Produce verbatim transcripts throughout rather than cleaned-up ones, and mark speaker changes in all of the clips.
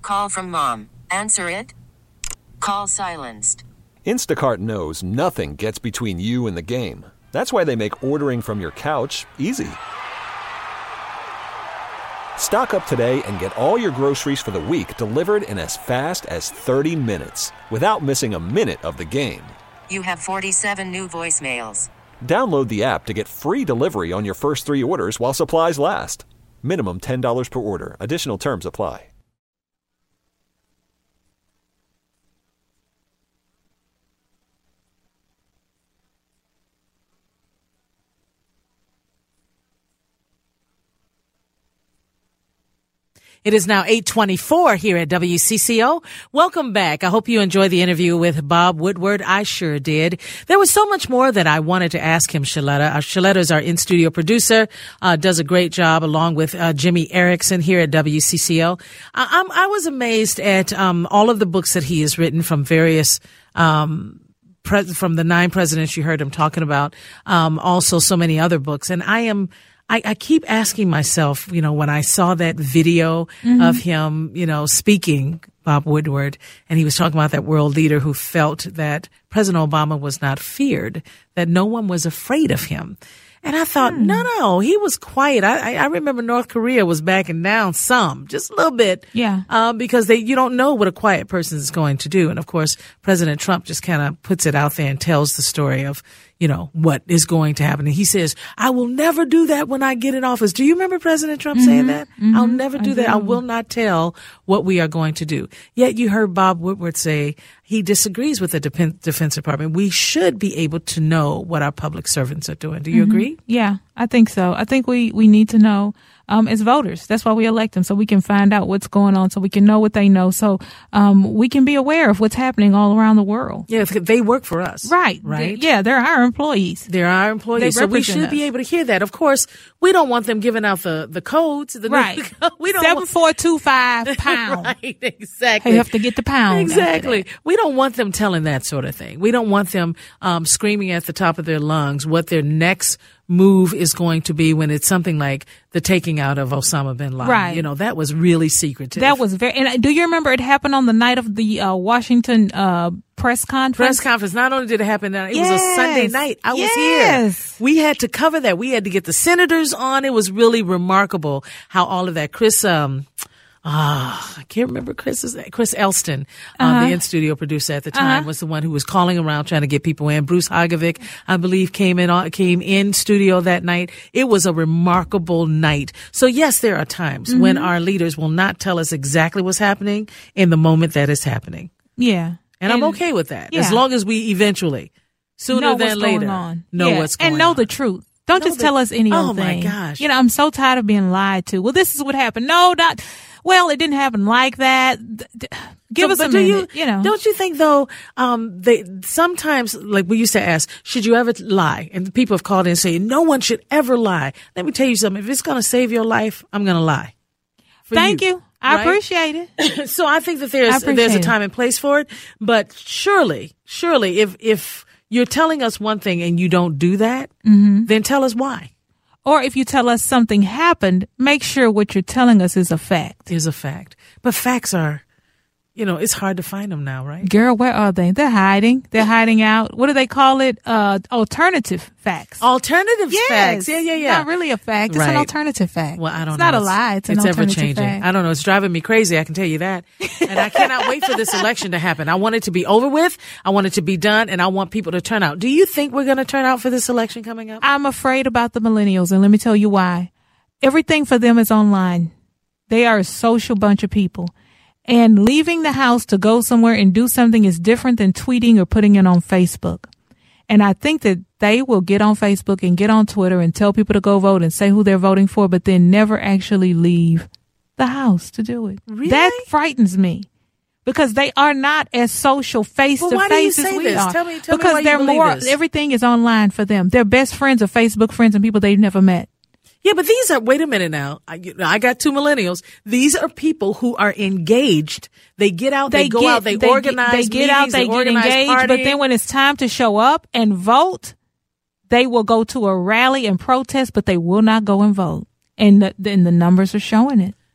Speaker 1: Call from mom. Answer it. Call silenced.
Speaker 2: Instacart knows nothing gets between you and the game. That's why they make ordering from your couch easy. Stock up today and get all your groceries for the week delivered in as fast as thirty minutes without missing a minute of the game.
Speaker 1: You have forty-seven new voicemails.
Speaker 2: Download the app to get free delivery on your first three orders while supplies last. Minimum ten dollars per order. Additional terms apply.
Speaker 3: It is now eight twenty-four here at W C C O. Welcome back. I hope you enjoyed the interview with Bob Woodward. I sure did. There was so much more that I wanted to ask him, Shaletta. Uh, Shaletta is our in-studio producer, uh, does a great job along with uh, Jimmy Erickson here at W C C O. I, I'm, I was amazed at um, all of the books that he has written from various um Pre- from the nine presidents you heard him talking about, um, also so many other books. And I am, I, I keep asking myself, you know, when I saw that video mm-hmm. of him, you know, speaking, Bob Woodward, and he was talking about that world leader who felt that President Obama was not feared, that no one was afraid of him. And I thought, hmm. no, no, he was quiet. I, I remember North Korea was backing down some, just a little bit.
Speaker 4: Yeah.
Speaker 3: Uh, because they, you don't know what a quiet person is going to do. And of course, President Trump just kind of puts it out there and tells the story of, you know, what is going to happen. And he says, I will never do that when I get in office. Do you remember President Trump mm-hmm. saying that? Mm-hmm. I'll never do I that. Do. I will not tell what we are going to do. Yet you heard Bob Woodward say he disagrees with the Defense Department. We should be able to know what our public servants are doing. Do you mm-hmm. agree?
Speaker 4: Yeah, I think so. I think we, we need to know. Um, as voters. That's why we elect them, so we can find out what's going on, so we can know what they know, so um, we can be aware of what's happening all around the world.
Speaker 3: Yeah, they work for us.
Speaker 4: Right.
Speaker 3: Right.
Speaker 4: They, yeah, they're our employees.
Speaker 3: They're our employees,
Speaker 4: they
Speaker 3: so we should
Speaker 4: us.
Speaker 3: be able to hear that. Of course, we don't want them giving out the, the codes. The
Speaker 4: right.
Speaker 3: we don't
Speaker 4: seven four two five pound.
Speaker 3: Right, exactly.
Speaker 4: You have to get the pound.
Speaker 3: Exactly. We don't want them telling that sort of thing. We don't want them um, screaming at the top of their lungs what their next move is going to be when it's something like the taking out of Osama bin Laden.
Speaker 4: Right.
Speaker 3: You know, that was really secretive.
Speaker 4: That was very, and do you remember it happened on the night of the uh, Washington uh, press conference?
Speaker 3: Press conference. Not only did it happen, it
Speaker 4: yes.
Speaker 3: was a Sunday night. I
Speaker 4: yes.
Speaker 3: was here. We had to cover that. We had to get the senators on. It was really remarkable how all of that. Chris, um, Ah, I can't remember Chris's Chris Elston, um, uh-huh. the in-studio producer at the time, uh-huh. was the one who was calling around trying to get people in. Bruce Hagovic, I believe, came in came in studio that night. It was a remarkable night. So yes, there are times mm-hmm. when our leaders will not tell us exactly what's happening in the moment that it's happening.
Speaker 4: Yeah,
Speaker 3: and,
Speaker 4: and
Speaker 3: I'm okay with that
Speaker 4: yeah.
Speaker 3: as long as we eventually, sooner
Speaker 4: know
Speaker 3: than
Speaker 4: what's
Speaker 3: later,
Speaker 4: going on.
Speaker 3: know
Speaker 4: yeah.
Speaker 3: what's going
Speaker 4: and know
Speaker 3: on.
Speaker 4: the truth. Don't
Speaker 3: know
Speaker 4: just
Speaker 3: the,
Speaker 4: tell us any
Speaker 3: oh
Speaker 4: old thing.
Speaker 3: Oh my gosh!
Speaker 4: You know, I'm so tired of being lied to. Well, this is what happened. No, not. Well, it didn't happen like that. Give
Speaker 3: so,
Speaker 4: us a
Speaker 3: You,
Speaker 4: minute, you know.
Speaker 3: Don't you think though, um, they, sometimes, like we used to ask, should you ever lie? And people have called in and say, no one should ever lie. Let me tell you something. If it's going to save your life, I'm going to lie.
Speaker 4: Thank you. you. I
Speaker 3: right?
Speaker 4: appreciate it.
Speaker 3: So I think that there's, there's a time and place for it, but surely, surely if, if you're telling us one thing and you don't do that, mm-hmm. then tell us why.
Speaker 4: Or if you tell us something happened, make sure what you're telling us is a fact.
Speaker 3: Is a fact. But facts are, you know, it's hard to find them now, right?
Speaker 4: Girl, where are they? They're hiding. They're hiding out. What do they call it? Uh, alternative facts.
Speaker 3: Alternative
Speaker 4: yes.
Speaker 3: facts. Yeah, yeah, yeah.
Speaker 4: Not really a fact. It's
Speaker 3: right.
Speaker 4: an alternative fact.
Speaker 3: Well, I don't
Speaker 4: it's
Speaker 3: know.
Speaker 4: It's not a lie. It's,
Speaker 3: it's
Speaker 4: an
Speaker 3: ever
Speaker 4: alternative
Speaker 3: changing.
Speaker 4: fact.
Speaker 3: I don't know. It's driving me crazy. I can tell you that. And I cannot wait for this election to happen. I want it to be over with. I want it to be done. And I want people to turn out. Do you think we're going to turn out for this election coming up?
Speaker 4: I'm afraid about the millennials. And let me tell you why. Everything for them is online. They are a social bunch of people. And leaving the house to go somewhere and do something is different than tweeting or putting it on Facebook. And I think that they will get on Facebook and get on Twitter and tell people to go vote and say who they're voting for, but then never actually leave the house to do it.
Speaker 3: Really?
Speaker 4: That frightens me because they are not as social face
Speaker 3: well,
Speaker 4: to
Speaker 3: why do you
Speaker 4: face as
Speaker 3: say
Speaker 4: we
Speaker 3: this?
Speaker 4: are.
Speaker 3: Tell me, tell
Speaker 4: because
Speaker 3: me why
Speaker 4: they're
Speaker 3: you believe
Speaker 4: more,
Speaker 3: this.
Speaker 4: everything is online for them. Their best friends are Facebook friends and people they've never met.
Speaker 3: Yeah, but these are, wait a minute now. I, I got two millennials. These are people who are engaged. They get out, they, they go
Speaker 4: get,
Speaker 3: out, they,
Speaker 4: they
Speaker 3: organize
Speaker 4: They get
Speaker 3: meetings,
Speaker 4: out, they,
Speaker 3: they
Speaker 4: get engaged,
Speaker 3: partying.
Speaker 4: But then when it's time to show up and vote, they will go to a rally and protest, but they will not go and vote. And the, and the numbers are showing it.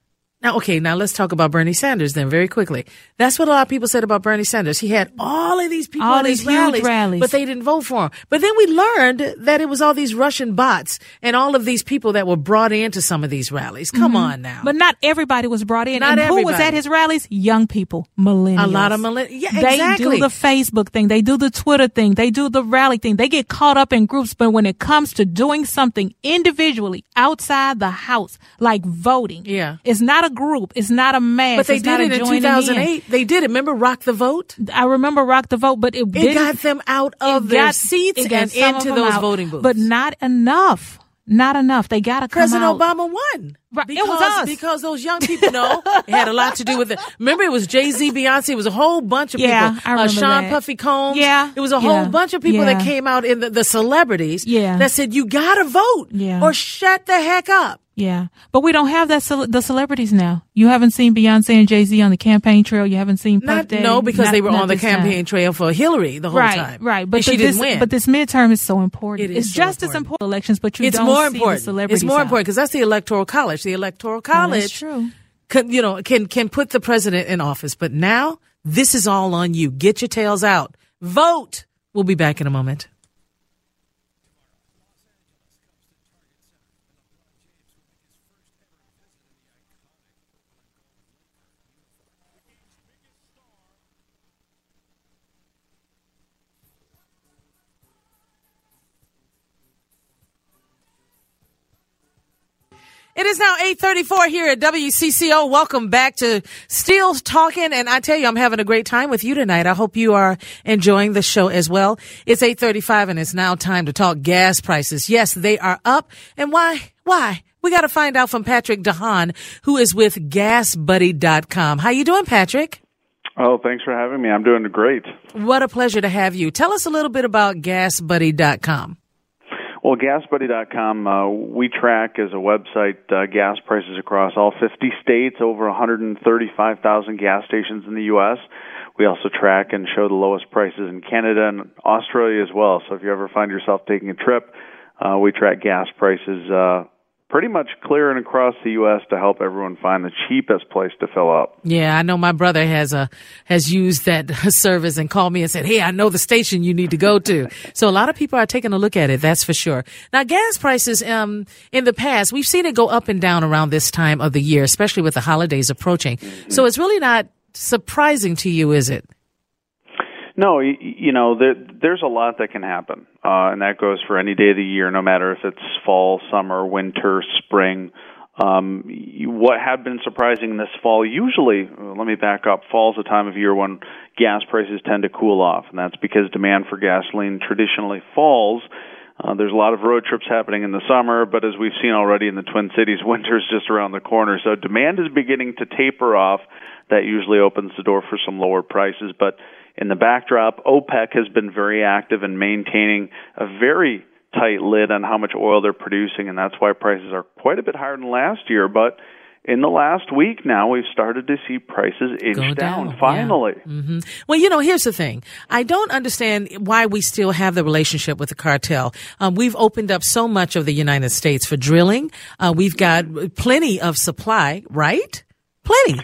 Speaker 3: Now, okay, now let's talk about Bernie Sanders then very quickly. That's what a lot of people said about Bernie Sanders. He had all of these people
Speaker 4: all
Speaker 3: at
Speaker 4: these
Speaker 3: his
Speaker 4: huge
Speaker 3: rallies,
Speaker 4: rallies,
Speaker 3: but they didn't vote for him. But then we learned that it was all these Russian bots and all of these people that were brought into some of these rallies. Come mm-hmm. on now.
Speaker 4: But not everybody was brought in.
Speaker 3: Not
Speaker 4: and
Speaker 3: everybody.
Speaker 4: Who was at his rallies? Young people, millennials.
Speaker 3: A lot of millennials. Yeah,
Speaker 4: they
Speaker 3: exactly.
Speaker 4: do the Facebook thing. They do the Twitter thing. They do the rally thing. They get caught up in groups. But when it comes to doing something individually outside the house, like voting,
Speaker 3: yeah.
Speaker 4: it's not a group. It's not a mass.
Speaker 3: But they
Speaker 4: it's
Speaker 3: did it in two thousand eight. In. They did it. Remember Rock the Vote?
Speaker 4: I remember Rock the Vote, but it,
Speaker 3: it got them out of their
Speaker 4: got,
Speaker 3: seats and into those
Speaker 4: out,
Speaker 3: voting booths.
Speaker 4: But not enough. Not enough. They got to come
Speaker 3: President
Speaker 4: out.
Speaker 3: Obama won.
Speaker 4: Right.
Speaker 3: Because,
Speaker 4: it was us.
Speaker 3: Because those young people know it had a lot to do with it. Remember, it was Jay-Z, Beyonce. It was a whole bunch of
Speaker 4: yeah,
Speaker 3: people.
Speaker 4: I remember
Speaker 3: uh, Sean
Speaker 4: that.
Speaker 3: Puffy Combs.
Speaker 4: Yeah.
Speaker 3: It was a
Speaker 4: yeah.
Speaker 3: whole bunch of people
Speaker 4: yeah.
Speaker 3: that came out in the, the celebrities
Speaker 4: yeah.
Speaker 3: that said, you got to vote
Speaker 4: yeah.
Speaker 3: or shut the heck up.
Speaker 4: Yeah. But we don't have that ce- the celebrities now. You haven't seen Beyonce and Jay-Z on the campaign trail. You haven't seen Puff
Speaker 3: Not,
Speaker 4: Daddy.
Speaker 3: No, because
Speaker 4: not,
Speaker 3: they were on the campaign
Speaker 4: time.
Speaker 3: trail for Hillary the whole
Speaker 4: right,
Speaker 3: time.
Speaker 4: Right, But
Speaker 3: and she
Speaker 4: this,
Speaker 3: didn't win.
Speaker 4: But this midterm is so important.
Speaker 3: It
Speaker 4: it's
Speaker 3: is
Speaker 4: just
Speaker 3: so
Speaker 4: as
Speaker 3: important.
Speaker 4: important elections, but you
Speaker 3: it's
Speaker 4: don't
Speaker 3: more
Speaker 4: see
Speaker 3: important.
Speaker 4: the celebrities
Speaker 3: It's more
Speaker 4: out.
Speaker 3: important because that's the Electoral College. The Electoral College
Speaker 4: Oh, that's true.
Speaker 3: Can, you know, can can put the president in office. But now, this is all on you. Get your tails out. Vote. We'll be back in a moment. It is now eight thirty-four here at W C C O. Welcome back to Still Talking. And I tell you, I'm having a great time with you tonight. I hope you are enjoying the show as well. It's eight thirty-five and it's now time to talk gas prices. Yes, they are up. And why? Why? We got to find out from Patrick DeHaan, who is with gas buddy dot com. How you doing, Patrick?
Speaker 5: Oh, thanks for having me. I'm doing great.
Speaker 3: What a pleasure to have you. Tell us a little bit about gas buddy dot com.
Speaker 5: Well, gas buddy dot com, uh, we track as a website uh, gas prices across all fifty states, over one hundred thirty-five thousand gas stations in the U S We also track and show the lowest prices in Canada and Australia as well. So if you ever find yourself taking a trip, uh, we track gas prices uh, pretty much clear and across the U S to help everyone find the cheapest place to fill up.
Speaker 3: Yeah, I know my brother has a has used that service and called me and said, hey, I know the station you need to go to. So a lot of people are taking a look at it, that's for sure. Now, gas prices, um, in the past, we've seen it go up and down around this time of the year, especially with the holidays approaching. Mm-hmm. So it's really not surprising to you, is it?
Speaker 5: No, you, you know, there, there's a lot that can happen, uh, and that goes for any day of the year, no matter if it's fall, summer, winter, spring. Um, you, what had been surprising this fall, usually, let me back up, fall's a time of year when gas prices tend to cool off, and that's because demand for gasoline traditionally falls. Uh, there's a lot of road trips happening in the summer, but as we've seen already in the Twin Cities, winter's just around the corner, so demand is beginning to taper off. That usually opens the door for some lower prices, but in the backdrop, OPEC has been very active in maintaining a very tight lid on how much oil they're producing, and that's why prices are quite a bit higher than last year. But in the last week now, we've started to see prices inch
Speaker 3: Go
Speaker 5: down,
Speaker 3: down,
Speaker 5: finally.
Speaker 3: Yeah. Mm-hmm. Well, you know, here's the thing. I don't understand why we still have the relationship with the cartel. Um, we've opened up so much of the United States for drilling. Uh, we've got plenty of supply, right? Plenty.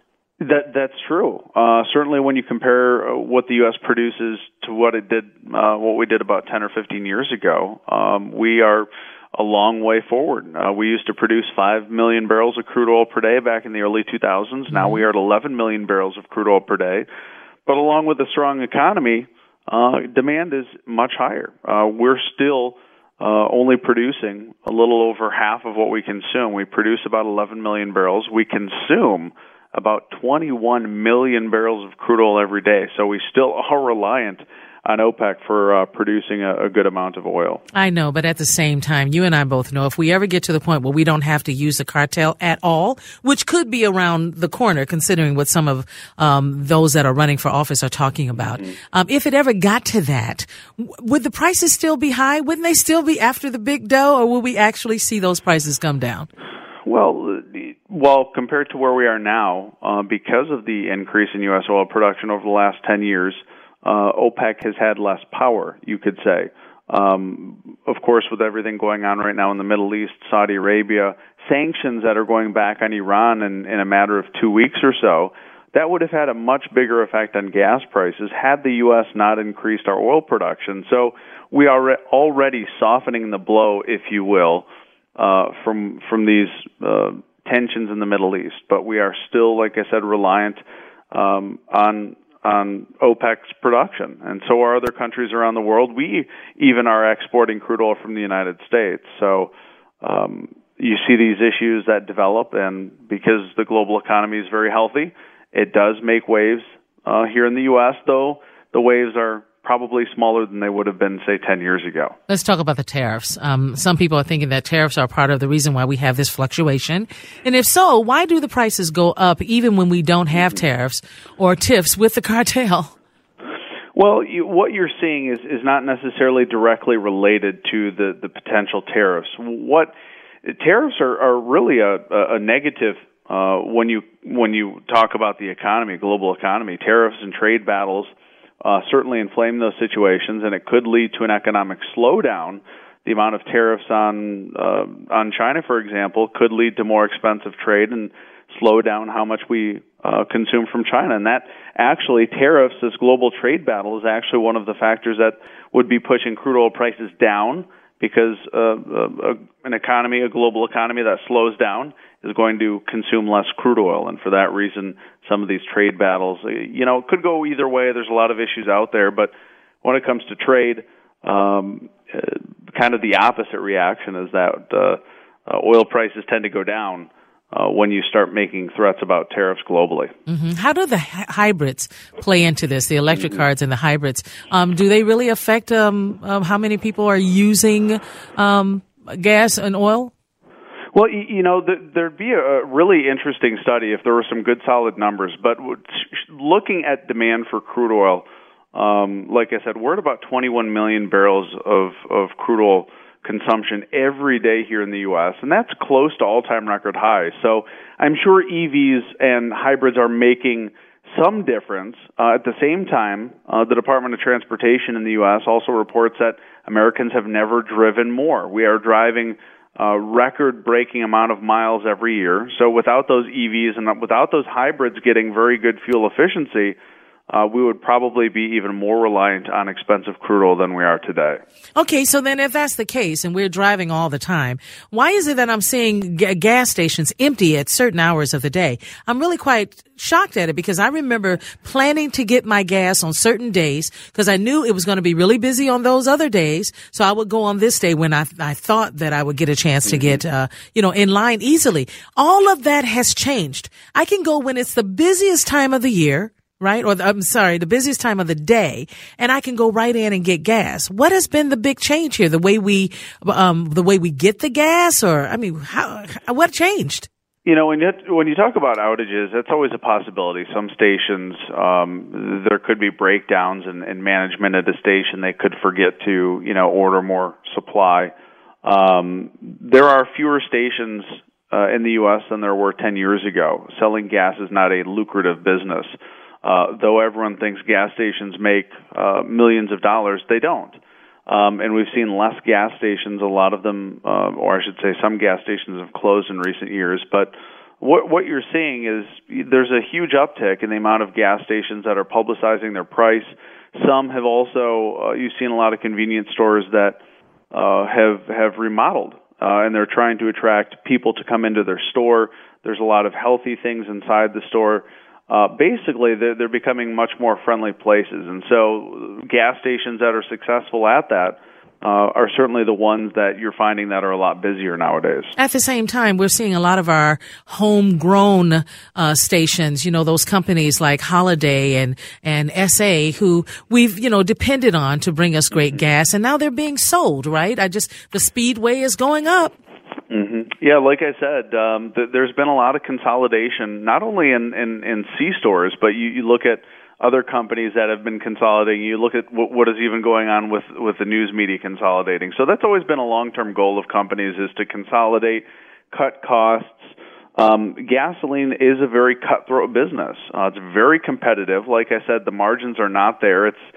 Speaker 5: That that's true. Uh, certainly, when you compare what the U S produces to what it did, uh, what we did about ten or fifteen years ago, um, we are a long way forward. Uh, we used to produce five million barrels of crude oil per day back in the early two thousands. Now we are at eleven million barrels of crude oil per day. But along with a strong economy, uh, demand is much higher. Uh, we're still uh, only producing a little over half of what we consume. We produce about eleven million barrels. We consume about twenty-one million barrels of crude oil every day. So we still are reliant on OPEC for uh, producing a, a good amount of oil.
Speaker 3: I know, but at the same time, you and I both know if we ever get to the point where we don't have to use the cartel at all, which could be around the corner, considering what some of um, those that are running for office are talking about. Mm-hmm. Um, if it ever got to that, w- would the prices still be high? Wouldn't they still be after the big dough, or will we actually see those prices come down?
Speaker 5: Well, well, compared to where we are now, uh, because of the increase in U S oil production over the last ten years, uh, OPEC has had less power, you could say. Um, of course, with everything going on right now in the Middle East, Saudi Arabia, sanctions that are going back on Iran in, in a matter of two weeks or so, that would have had a much bigger effect on gas prices had the U S not increased our oil production. So we are already softening the blow, if you will, uh, from from these uh, tensions in the Middle East. But we are still, like I said, reliant um, on on OPEC's production, and so are other countries around the world. We even are exporting crude oil from the United States. So um, you see these issues that develop, and because the global economy is very healthy, it does make waves uh, here in the U S, though the waves are probably smaller than they would have been, say, ten years ago.
Speaker 3: Let's talk about the tariffs. Um, some people are thinking that tariffs are part of the reason why we have this fluctuation. And if so, why do the prices go up even when we don't have tariffs or tiffs with the cartel?
Speaker 5: Well, you, what you're seeing is, is not necessarily directly related to the, the potential tariffs. What tariffs are, are really a, a negative uh, when you when you talk about the economy, global economy. Tariffs and trade battles Uh, certainly inflame those situations, and it could lead to an economic slowdown. The amount of tariffs on uh, on China, for example, could lead to more expensive trade and slow down how much we uh, consume from China. And that actually, tariffs, this global trade battle, is actually one of the factors that would be pushing crude oil prices down, because uh, uh, an economy, a global economy that slows down is going to consume less crude oil. And for that reason, some of these trade battles, you know, could go either way. There's a lot of issues out there. But when it comes to trade, um, uh, kind of the opposite reaction is that uh, uh, oil prices tend to go down uh, when you start making threats about tariffs globally.
Speaker 3: Mm-hmm. How do the hy- hybrids play into this, the electric mm-hmm. cars and the hybrids? Um, do they really affect um, um, how many people are using um, gas and oil?
Speaker 5: Well, you know, there'd be a really interesting study if there were some good solid numbers. But looking at demand for crude oil, um, like I said, we're at about twenty-one million barrels of, of crude oil consumption every day here in the U S, and that's close to all-time record highs. So I'm sure E Vs and hybrids are making some difference. Uh, at the same time, uh, the Department of Transportation in the U S also reports that Americans have never driven more. We are driving a record-breaking amount of miles every year. So without those E Vs and without those hybrids getting very good fuel efficiency, uh, we would probably be even more reliant on expensive crude oil than we are today.
Speaker 3: Okay, so then if that's the case and we're driving all the time, why is it that I'm seeing g- gas stations empty at certain hours of the day? I'm really quite shocked at it, because I remember planning to get my gas on certain days because I knew it was going to be really busy on those other days. So I would go on this day when I, I thought that I would get a chance to get, uh, you know, in line easily. All of that has changed. I can go when it's the busiest time of the year, right? Or the, I'm sorry, the busiest time of the day, and I can go right in and get gas. What has been the big change here? The way we, um, the way we get the gas, or I mean, how, what changed?
Speaker 5: You know, when you, when you talk about outages, that's always a possibility. Some stations, um, there could be breakdowns in, in management at a station. They could forget to, you know, order more supply. Um, there are fewer stations uh, in the U S than there were ten years ago. Selling gas is not a lucrative business. Uh, though everyone thinks gas stations make uh, millions of dollars, they don't. Um, and we've seen less gas stations. A lot of them, uh, or I should say some gas stations have closed in recent years. But what, what you're seeing is there's a huge uptick in the amount of gas stations that are publicizing their price. Some have also, uh, you've seen a lot of convenience stores that uh, have, have remodeled, uh, and they're trying to attract people to come into their store. There's a lot of healthy things inside the store. Uh, basically, they're, they're becoming much more friendly places. And so gas stations that are successful at that uh, are certainly the ones that you're finding that are a lot busier nowadays.
Speaker 3: At the same time, we're seeing a lot of our homegrown uh, stations, you know, those companies like Holiday and, and S A, who we've, you know, depended on to bring us great mm-hmm. gas. And now they're being sold, right? I just, the Speedway is going up.
Speaker 5: Mm-hmm. Yeah, like I said, um, th- there's been a lot of consolidation, not only in, in, in C-stores, but you, you look at other companies that have been consolidating. You look at w- what is even going on with, with the news media consolidating. So that's always been a long-term goal of companies, is to consolidate, cut costs. Um, gasoline is a very cutthroat business. Uh, it's very competitive. Like I said, the margins are not there. It's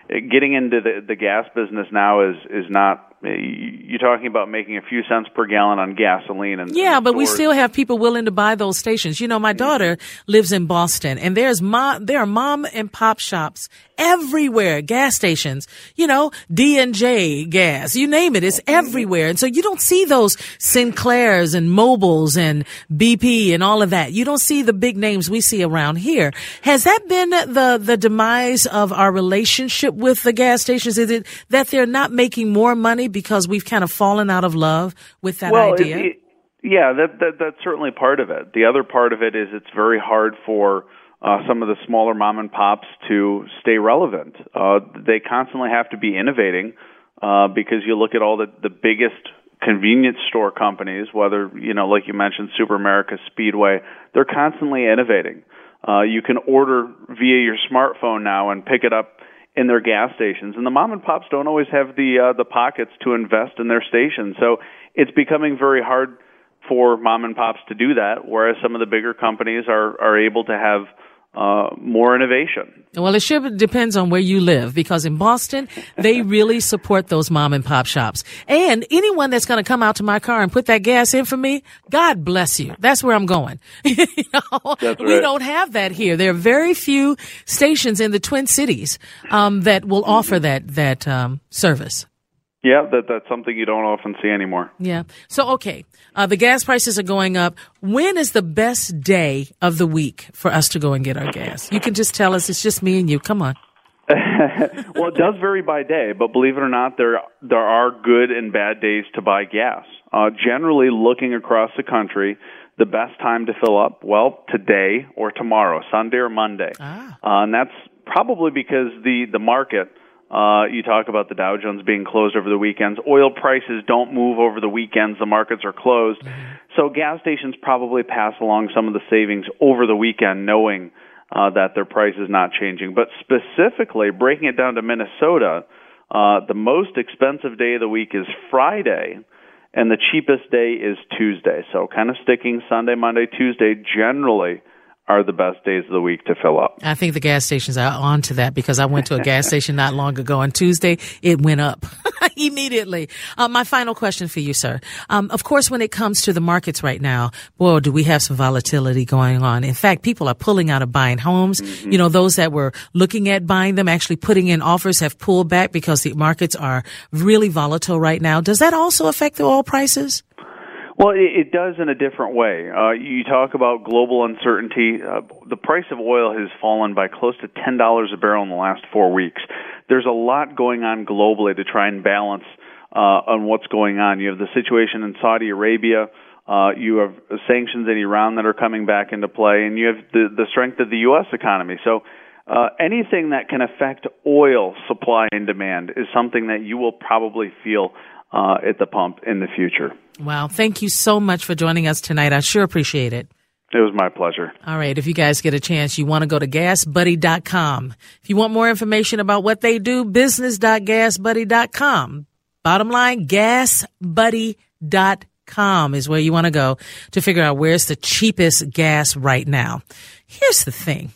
Speaker 5: getting into the, the gas business now is, is not, you're talking about making a few cents per gallon on gasoline. And
Speaker 3: yeah,
Speaker 5: and
Speaker 3: but we
Speaker 5: stores.
Speaker 3: still have people willing to buy those stations. You know, my daughter lives in Boston, and there's mom, there are mom and pop shops everywhere, gas stations, you know, D and J gas, you name it, it's everywhere. And so you don't see those Sinclairs and Mobiles and B P and all of that. You don't see the big names we see around here. Has that been the, the demise of our relationship with the gas stations? Is it that they're not making more money because we've kind of fallen out of love with that
Speaker 5: well,
Speaker 3: idea?
Speaker 5: It, it, yeah, that, that that's certainly part of it. The other part of it is it's very hard for uh, some of the smaller mom and pops to stay relevant. Uh, they constantly have to be innovating uh, because you look at all the, the biggest convenience store companies, whether, you know, like you mentioned, Super America, Speedway, they're constantly innovating. Uh, you can order via your smartphone now and pick it up in their gas stations, and the mom and pops don't always have the uh, the pockets to invest in their stations. So it's becoming very hard for mom and pops to do that, whereas some of the bigger companies are, are able to have uh, more innovation.
Speaker 3: Well, it sure depends on where you live, because in Boston, they really support those mom and pop shops. And anyone that's going to come out to my car and put that gas in for me, God bless you. That's where I'm going. you know,
Speaker 5: That's
Speaker 3: we
Speaker 5: right.
Speaker 3: don't have that here. There are very few stations in the Twin Cities um, that will offer that that um, service.
Speaker 5: Yeah, that that's something you don't often see anymore.
Speaker 3: Yeah. So, okay, uh, the gas prices are going up. When is the best day of the week for us to go and get our gas? You can just tell us. It's just me and you. Come on.
Speaker 5: Well, it does vary by day, but believe it or not, there there are good and bad days to buy gas. Uh, generally, looking across the country, the best time to fill up, well, today or tomorrow, Sunday or Monday.
Speaker 3: Ah.
Speaker 5: Uh, and that's probably because the, the market, uh, you talk about the Dow Jones being closed over the weekends. Oil prices don't move over the weekends. The markets are closed. Mm-hmm. So gas stations probably pass along some of the savings over the weekend, knowing Uh, that their price is not changing. But specifically, breaking it down to Minnesota, uh, the most expensive day of the week is Friday, and the cheapest day is Tuesday. So kind of sticking Sunday, Monday, Tuesday generally are the best days of the week to fill up.
Speaker 3: I think the gas stations are on to that, because I went to a gas station not long ago on Tuesday. It went up immediately. Uh, my final question for you, sir. Um, of course, when it comes to the markets right now, boy, do we have some volatility going on. In fact, people are pulling out of buying homes. Mm-hmm. You know, those that were looking at buying them, actually putting in offers, have pulled back because the markets are really volatile right now. Does that also affect the oil prices?
Speaker 5: Well, it, it does in a different way. Uh, you talk about global uncertainty. Uh, the price of oil has fallen by close to ten dollars a barrel in the last four weeks. There's a lot going on globally to try and balance uh, on what's going on. You have the situation in Saudi Arabia. Uh, you have sanctions in Iran that are coming back into play, and you have the, the strength of the U S economy. So uh, anything that can affect oil supply and demand is something that you will probably feel uh, at the pump in the future.
Speaker 3: Wow. Thank you so much for joining us tonight. I sure appreciate it.
Speaker 5: It was my pleasure.
Speaker 3: All right. If you guys get a chance, you want to go to gas buddy dot com. If you want more information about what they do, business dot gas buddy dot com. Bottom line, gas buddy dot com is where you want to go to figure out where's the cheapest gas right now. Here's the thing.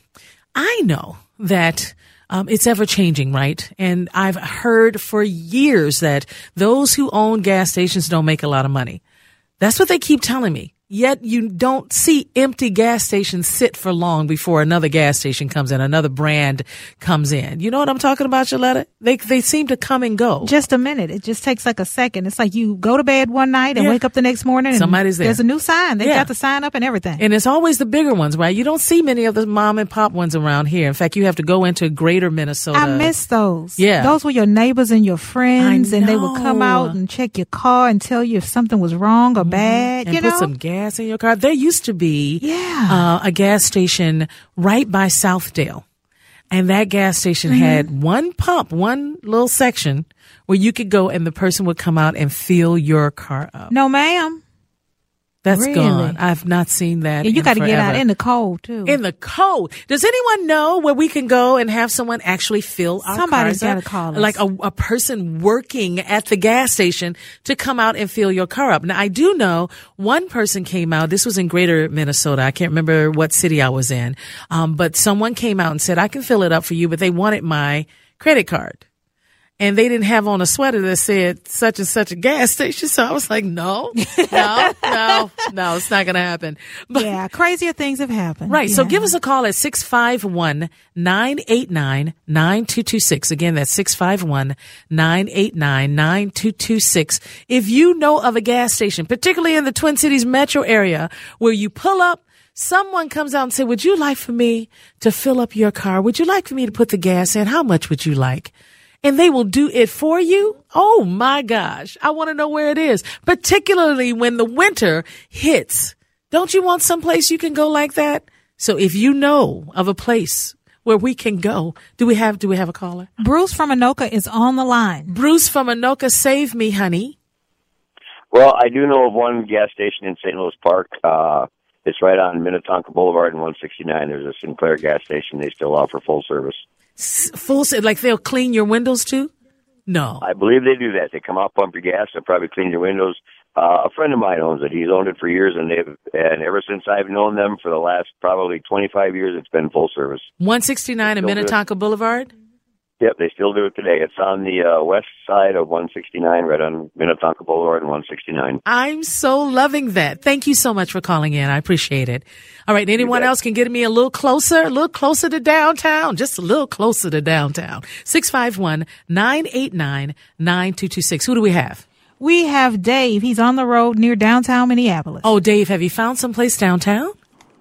Speaker 3: I know that Um, it's ever changing, right? And I've heard for years that those who own gas stations don't make a lot of money. That's what they keep telling me. Yet you don't see empty gas stations sit for long before another gas station comes in, another brand comes in. You know what I'm talking about, Shaletta? They they seem to come and go.
Speaker 4: Just a minute. It just takes like a second. It's like you go to bed one night and
Speaker 3: Yeah.
Speaker 4: wake up the next morning and
Speaker 3: Somebody's there.
Speaker 4: There's a new sign. They
Speaker 3: Yeah.
Speaker 4: got the sign up and everything.
Speaker 3: And it's always the bigger ones, right? You don't see many of the mom and pop ones around here. In fact, you have to go into greater Minnesota.
Speaker 4: I miss those.
Speaker 3: Yeah.
Speaker 4: Those were your neighbors and your friends,
Speaker 3: I
Speaker 4: and they would come
Speaker 3: know.
Speaker 4: out and check your car and tell you if something was wrong or bad.
Speaker 3: And
Speaker 4: you
Speaker 3: put
Speaker 4: know?
Speaker 3: some gas in your car. There used to be
Speaker 4: Yeah.
Speaker 3: uh, a gas station right by Southdale. And that gas station
Speaker 4: Mm-hmm.
Speaker 3: had one pump, one little section where you could go and the person would come out and fill your car up.
Speaker 4: No, ma'am.
Speaker 3: That's
Speaker 4: really?
Speaker 3: gone. I've not seen that.
Speaker 4: Yeah, you
Speaker 3: got to
Speaker 4: get out in the cold, too.
Speaker 3: In the cold. Does anyone know where we can go and have someone actually fill our
Speaker 4: Somebody's
Speaker 3: cars up?
Speaker 4: gotta call us.
Speaker 3: Like a, a person working at the gas station to come out and fill your car up. Now, I do know one person came out. This was in greater Minnesota. I can't remember what city I was in. Um, but someone came out and said, I can fill it up for you, but they wanted my credit card. And they didn't have on a sweater that said such and such a gas station. So I was like, no, no, no, no, it's not going to happen.
Speaker 4: But, yeah, crazier things have happened.
Speaker 3: Right.
Speaker 4: Yeah.
Speaker 3: So give us a call at six five one, nine eight nine, nine two two six. Again, that's six five one, nine eight nine, nine two two six. If you know of a gas station, particularly in the Twin Cities metro area, where you pull up, someone comes out and say, would you like for me to fill up your car? Would you like for me to put the gas in? How much would you like? And they will do it for you. Oh my gosh. I want to know where it is, particularly when the winter hits. Don't you want someplace you can go like that? So if you know of a place where we can go, do we have, do we have a caller?
Speaker 4: Bruce from Anoka is on the line.
Speaker 3: Bruce from Anoka, save me, honey.
Speaker 6: Well, I do know of one gas station in Saint Louis Park. Uh, it's right on Minnetonka Boulevard and one sixty-nine. There's a Sinclair gas station. They still offer full service.
Speaker 3: Full, like they'll clean your windows too? No.
Speaker 6: I believe they do that. They come out, pump your gas, they'll probably clean your windows. Uh, a friend of mine owns it. He's owned it for years, and they've and ever since I've known them for the last probably twenty-five years, it's been full service.
Speaker 3: one sixty-nine at Minnetonka Boulevard?
Speaker 6: Yep, they still do it today. It's on the uh, west side of one sixty-nine, right on Minnetonka Boulevard and one sixty-nine.
Speaker 3: I'm so loving that. Thank you so much for calling in. I appreciate it. All right, anyone else can get me a little closer, a little closer to downtown, just a little closer to downtown. six five one, nine eight nine, nine two two six. Who do we have?
Speaker 4: We have Dave. He's on the road near downtown Minneapolis.
Speaker 3: Oh, Dave, have you found someplace downtown?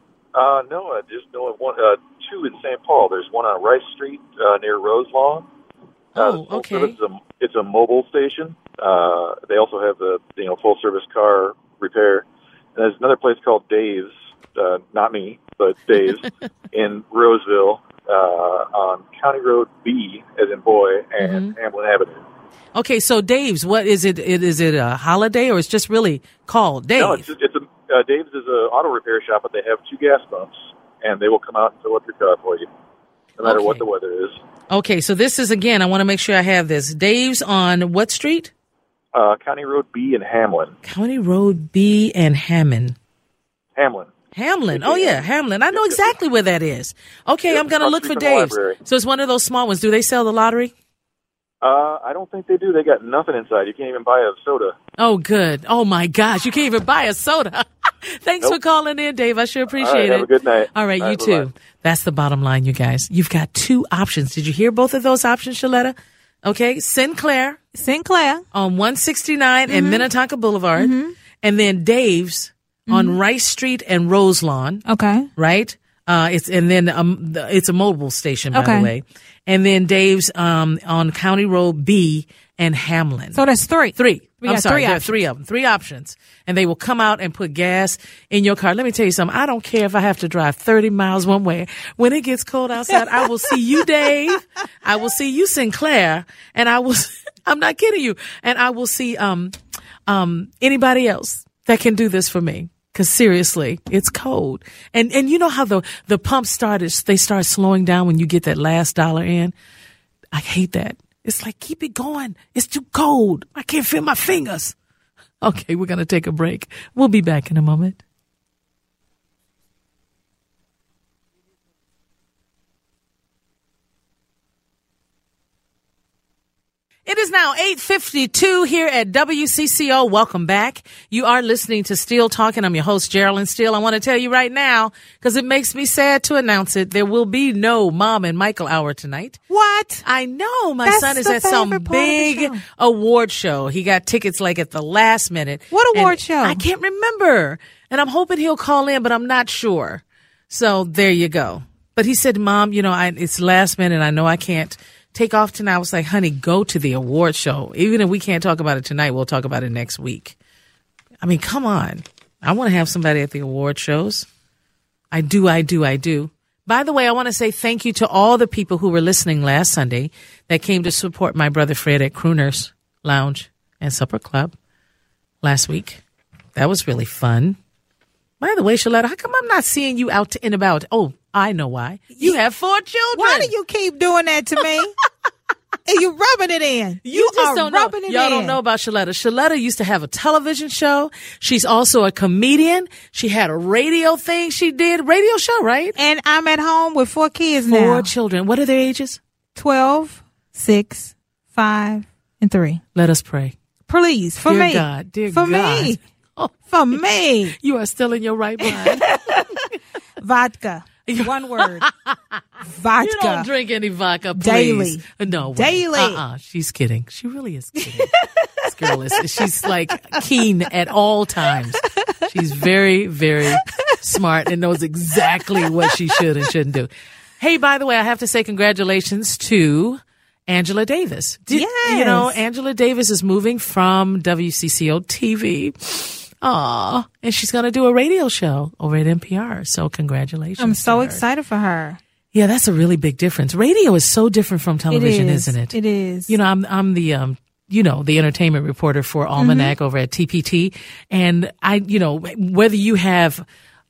Speaker 7: Uh, no, I just know of one, uh, two in Saint Paul. There's one on Rice Street uh, near Rose Lawn. Uh,
Speaker 3: oh, okay.
Speaker 7: It's a, it's a mobile station. Uh, they also have the you know full service car repair. And there's another place called Dave's, uh, not me, but Dave's in Roseville uh, on County Road B, as in boy, and mm-hmm. Hamlin Avenue.
Speaker 3: Okay, so Dave's, what is it? Is it a holiday or it's just really called Dave?
Speaker 7: No, it's just, it's a uh, Dave's is an auto repair shop, but they have two gas pumps, and they will come out and fill up your car for you, no matter okay. what the weather is.
Speaker 3: Okay, so this is, again, I want to make sure I have this. Dave's on what street?
Speaker 7: Uh, County Road B in Hamlin.
Speaker 3: County Road B and Hammond.
Speaker 7: Hamlin.
Speaker 3: Hamlin. Oh, yeah, Hamlin. I know exactly where that is. Okay, I'm going to look for Dave's. So it's one of those small ones. Do they sell the lottery?
Speaker 7: Uh, I don't think they do. They got nothing inside. You can't even buy a soda.
Speaker 3: Oh, good. Oh, my gosh. You can't even buy a soda. Thanks nope. for calling in, Dave. I sure appreciate
Speaker 7: All right,
Speaker 3: it.
Speaker 7: Have a good night.
Speaker 3: All right,
Speaker 7: All
Speaker 3: you
Speaker 7: right,
Speaker 3: too.
Speaker 7: bye-bye.
Speaker 3: That's the bottom line, you guys. You've got two options. Did you hear both of those options, Shaletta? Okay, Sinclair.
Speaker 4: Sinclair.
Speaker 3: On one sixty-nine mm-hmm. and Minnetonka Boulevard. Mm-hmm. And then Dave's mm-hmm. on Rice Street and Rose Lawn.
Speaker 4: Okay.
Speaker 3: Right? Uh, it's, and then, um, it's a mobile station, by
Speaker 4: okay.
Speaker 3: the way. And then Dave's, um, on County Road B and Hamlin.
Speaker 4: So that's three.
Speaker 3: Three.
Speaker 4: We
Speaker 3: I'm
Speaker 4: got
Speaker 3: sorry.
Speaker 4: three
Speaker 3: There are
Speaker 4: options.
Speaker 3: three of them. Three options. And they will come out and put gas in your car. Let me tell you something. I don't care if I have to drive thirty miles one way. When it gets cold outside, I will see you, Dave. I will see you, Sinclair. And I will, I'm not kidding you. And I will see, um, um, anybody else that can do this for me. Cause seriously, it's cold. And, and you know how the, the pumps started, they start slowing down when you get that last dollar in. I hate that. It's like, keep it going. It's too cold. I can't feel my fingers. Okay, we're going to take a break. We'll be back in a moment. It is now eight fifty-two here at W C C O. Welcome back. You are listening to Steele Talking. I'm your host, Geraldine Steele. I want to tell you right now, because it makes me sad to announce it, there will be no Mom and Michael Hour tonight.
Speaker 4: What?
Speaker 3: I know. My
Speaker 4: That's
Speaker 3: son is
Speaker 4: the
Speaker 3: at some
Speaker 4: favorite part of the
Speaker 3: big
Speaker 4: show.
Speaker 3: award show. He got tickets like at the last minute.
Speaker 4: What award
Speaker 3: And
Speaker 4: show?
Speaker 3: I can't remember. And I'm hoping he'll call in, but I'm not sure. So there you go. But he said, Mom, you know, I, it's last minute. I know I can't take off tonight. I was like, honey, go to the award show. Even if we can't talk about it tonight, we'll talk about it next week. I mean, come on. I want to have somebody at the award shows. I do, I do, I do. By the way, I want to say thank you to all the people who were listening last Sunday that came to support my brother Fred at Crooners Lounge and Supper Club last week. That was really fun. By the way, Shaletta, how come I'm not seeing you out and about? Oh, I know why. You have four children.
Speaker 4: Why do you keep doing that to me? And you rubbing it in.
Speaker 3: You,
Speaker 4: You,
Speaker 3: just
Speaker 4: are
Speaker 3: don't
Speaker 4: rubbing
Speaker 3: know.
Speaker 4: it
Speaker 3: Y'all
Speaker 4: in.
Speaker 3: don't know about Shaletta. Shaletta used to have a television show. She's also a comedian. She had a radio thing she did. Radio show, right?
Speaker 4: And I'm at home with four kids
Speaker 3: Four
Speaker 4: now.
Speaker 3: children. What are their ages?
Speaker 4: twelve, six, five, and three.
Speaker 3: Let us pray.
Speaker 4: Please, for
Speaker 3: Dear
Speaker 4: me.
Speaker 3: God, dear
Speaker 4: for
Speaker 3: God.
Speaker 4: me.
Speaker 3: Oh,
Speaker 4: For me.
Speaker 3: you are still in your right mind.
Speaker 4: Vodka. One word. Vodka.
Speaker 3: You don't drink any vodka, please.
Speaker 4: Daily.
Speaker 3: No way.
Speaker 4: Daily.
Speaker 3: Uh-uh. She's kidding. She really is kidding. This girl is, she's like keen at all times. She's very, very smart and knows exactly what she should and shouldn't do. Hey, by the way, I have to say congratulations to Angela Davis. Did,
Speaker 4: Yes.
Speaker 3: You know, Angela Davis is moving from W C C O T V. Aw. And she's going to do a radio show over at N P R. So congratulations.
Speaker 4: I'm so
Speaker 3: to her.
Speaker 4: excited for her.
Speaker 3: Yeah, that's a really big difference. Radio is so different from television,
Speaker 4: it is.
Speaker 3: isn't it?
Speaker 4: It is.
Speaker 3: You know, I'm I'm the um you know, the entertainment reporter for Almanac
Speaker 4: Mm-hmm.
Speaker 3: over at T P T, and I, you know, whether you have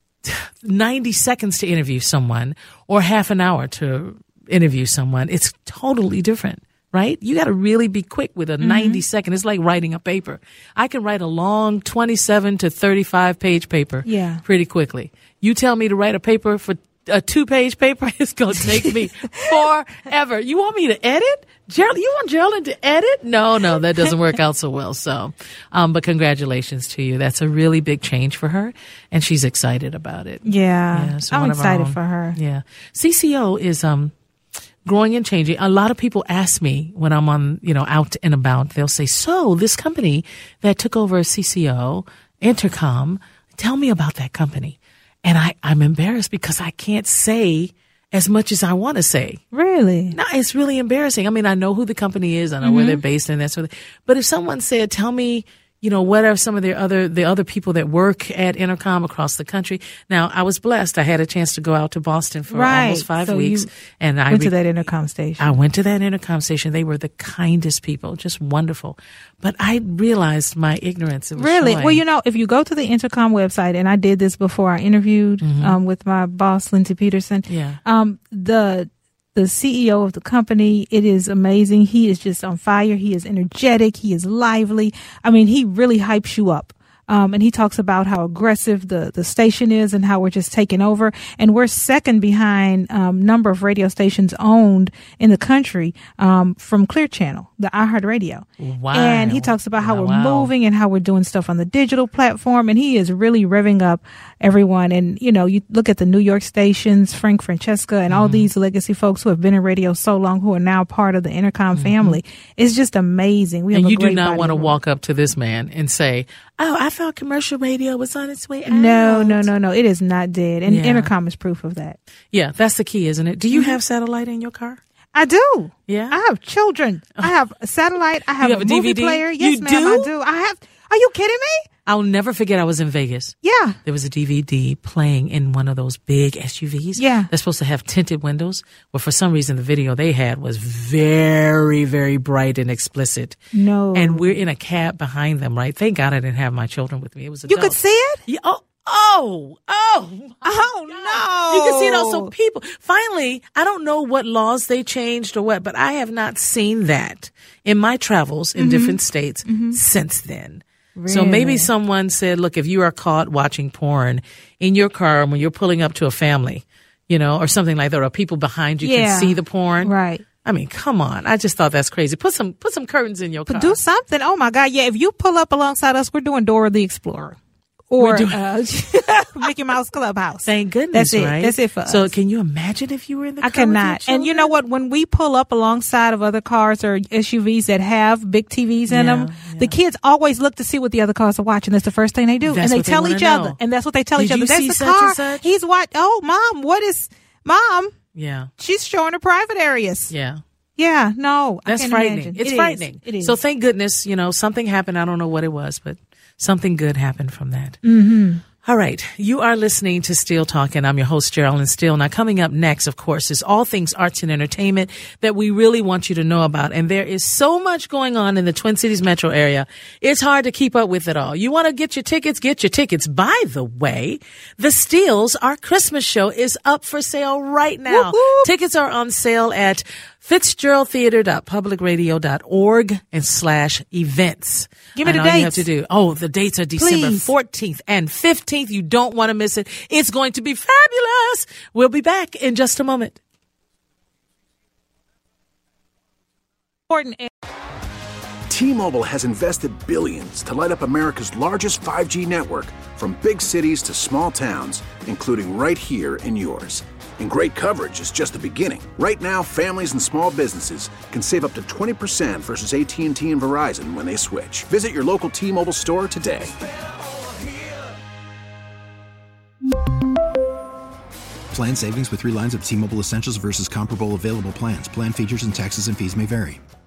Speaker 3: ninety seconds to interview someone or half an hour to interview someone, it's totally different. Right? You got to really be quick with a
Speaker 4: Mm-hmm.
Speaker 3: ninety second. It's like writing a paper. I can write a long twenty-seven to thirty-five page paper
Speaker 4: Yeah.
Speaker 3: pretty quickly. You tell me to write a paper for a two page paper, it's going to take me forever. You want me to edit? Gerald, you want Geraldine to edit? No, no, that doesn't work out so well. So, um, but congratulations to you. That's a really big change for her, and she's excited about it.
Speaker 4: Yeah.
Speaker 3: Yeah, so
Speaker 4: I'm
Speaker 3: one of our
Speaker 4: excited
Speaker 3: own.
Speaker 4: for her.
Speaker 3: Yeah. C C O is, um, growing and changing. A lot of people ask me when I'm on, you know, out and about, they'll say, so this company that took over C C O, Intercom, tell me about that company. And I, I'm embarrassed because I can't say as much as I want to say.
Speaker 4: Really?
Speaker 3: No, it's really embarrassing. I mean, I know who the company is. I know where they're based and that sort of thing. But if someone said, tell me, you know, what are some of the other, the other people that work at Intercom across the country? Now, I was blessed. I had a chance to go out to Boston for
Speaker 4: Right.
Speaker 3: almost five
Speaker 4: So
Speaker 3: weeks.
Speaker 4: you
Speaker 3: And I
Speaker 4: Went to
Speaker 3: re-
Speaker 4: that intercom station.
Speaker 3: I went to that Intercom station. They were the kindest people, just wonderful. But I realized my ignorance. It was
Speaker 4: Really?
Speaker 3: showing.
Speaker 4: Well, you know, if you go to the Intercom website, and I did this before I interviewed um, with my boss, Lindsay Peterson.
Speaker 3: Yeah.
Speaker 4: Um, the the C E O of the company, it is amazing. He is just on fire. He is energetic. He is lively. I mean, he really hypes you up. Um, and he talks about how aggressive the, the station is and how we're just taking over. And we're second behind um, number of radio stations owned in the country um, from Clear Channel, the iHeartRadio.
Speaker 3: Wow.
Speaker 4: And he talks about how
Speaker 3: Wow,
Speaker 4: we're
Speaker 3: wow.
Speaker 4: moving and how we're doing stuff on the digital platform. And he is really revving up everyone. And, you know, you look at the New York stations, Frank Francesca, and all these legacy folks who have been in radio so long who are now part of the Intercom family. It's just amazing. We have
Speaker 3: And
Speaker 4: a
Speaker 3: you do
Speaker 4: great
Speaker 3: not
Speaker 4: body
Speaker 3: want to
Speaker 4: of work.
Speaker 3: walk up to this man and say, oh, I thought commercial radio was on its way out.
Speaker 4: No, no, no, no. It is not dead. And
Speaker 3: Yeah.
Speaker 4: Intercom is proof of that.
Speaker 3: Yeah, that's the key, isn't it? Do you have satellite in your car?
Speaker 4: I do.
Speaker 3: Yeah?
Speaker 4: I have children. I have a satellite. I have,
Speaker 3: You have
Speaker 4: a,
Speaker 3: a
Speaker 4: movie
Speaker 3: D V D?
Speaker 4: player. Yes,
Speaker 3: You
Speaker 4: ma'am,
Speaker 3: do?
Speaker 4: I do. I have. Are you kidding me?
Speaker 3: I'll never forget I was in Vegas.
Speaker 4: Yeah.
Speaker 3: There was a D V D playing in one of those big S U Vs.
Speaker 4: Yeah.
Speaker 3: They're supposed to have tinted windows. Well, for some reason, the video they had was very, very bright and explicit.
Speaker 4: No.
Speaker 3: And we're in a cab behind them, right? Thank God I didn't have my children with me. It was
Speaker 4: You could
Speaker 3: adults.
Speaker 4: see it?
Speaker 3: Yeah, oh, oh, oh.
Speaker 4: Oh, no.
Speaker 3: You can see it also. People, finally, I don't know what laws they changed or what, but I have not seen that in my travels in different states since then. So maybe
Speaker 4: Really?
Speaker 3: someone said, look, if you are caught watching porn in your car when you're pulling up to a family, you know, or something like that, or people behind you
Speaker 4: Yeah.
Speaker 3: can see the porn.
Speaker 4: Right.
Speaker 3: I mean, come on. I just thought that's crazy. Put some, put some curtains in your car.
Speaker 4: But do something. Oh my God. Yeah. If you pull up alongside us, we're doing Dora the Explorer or
Speaker 3: We're doing-
Speaker 4: uh, Mickey Mouse Clubhouse.
Speaker 3: Thank goodness.
Speaker 4: That's it.
Speaker 3: Right?
Speaker 4: That's it for
Speaker 3: So
Speaker 4: us.
Speaker 3: can you imagine if you were in the car
Speaker 4: I
Speaker 3: with your
Speaker 4: cannot. And you know
Speaker 3: children?
Speaker 4: what? When we pull up alongside of other cars or S U Vs that have big T Vs in
Speaker 3: Yeah,
Speaker 4: them,
Speaker 3: yeah.
Speaker 4: the kids always look to see what the other cars are watching. That's the first thing they do.
Speaker 3: That's
Speaker 4: and they
Speaker 3: what they
Speaker 4: tell
Speaker 3: wanna
Speaker 4: each other.
Speaker 3: know.
Speaker 4: And that's what they tell
Speaker 3: Did
Speaker 4: each other.
Speaker 3: you
Speaker 4: That's
Speaker 3: see
Speaker 4: the
Speaker 3: such
Speaker 4: car.
Speaker 3: and such?
Speaker 4: He's what? Oh, mom, what is, mom,
Speaker 3: Yeah.
Speaker 4: she's showing her private areas.
Speaker 3: Yeah.
Speaker 4: Yeah, no. I
Speaker 3: That's
Speaker 4: can't
Speaker 3: frightening.
Speaker 4: imagine.
Speaker 3: It's
Speaker 4: It is.
Speaker 3: frightening.
Speaker 4: It is.
Speaker 3: So thank goodness, you know, something happened. I don't know what it was, but something good happened from that. Mm-hmm. All right. You are listening to Steele Talking. I'm your host, Geraldine Steele. Now, coming up next, of course, is all things arts and entertainment that we really want you to know about. And there is so much going on in the Twin Cities metro area. It's hard to keep up with it all. You want to get your tickets? Get your tickets. By the way, the Steeles, our Christmas show, is up for sale right now.
Speaker 4: Woo-hoo.
Speaker 3: Tickets are on sale at fitzgerald theater dot public radio dot org and slash events.
Speaker 4: Give me
Speaker 3: And
Speaker 4: the
Speaker 3: all you have
Speaker 4: dates.
Speaker 3: to do. Oh, the dates are December
Speaker 4: Please.
Speaker 3: fourteenth and fifteenth. You don't want to miss it. It's going to be fabulous. We'll be back in just a moment.
Speaker 4: important.
Speaker 8: T-Mobile has invested billions to light up America's largest five G network, from big cities to small towns, including right here in yours. And great coverage is just the beginning. Right now, families and small businesses can save up to twenty percent versus A T and T and Verizon when they switch. Visit your local T-Mobile store today.
Speaker 9: Plan savings with three lines of T-Mobile Essentials versus comparable available plans. Plan features and taxes and fees may vary.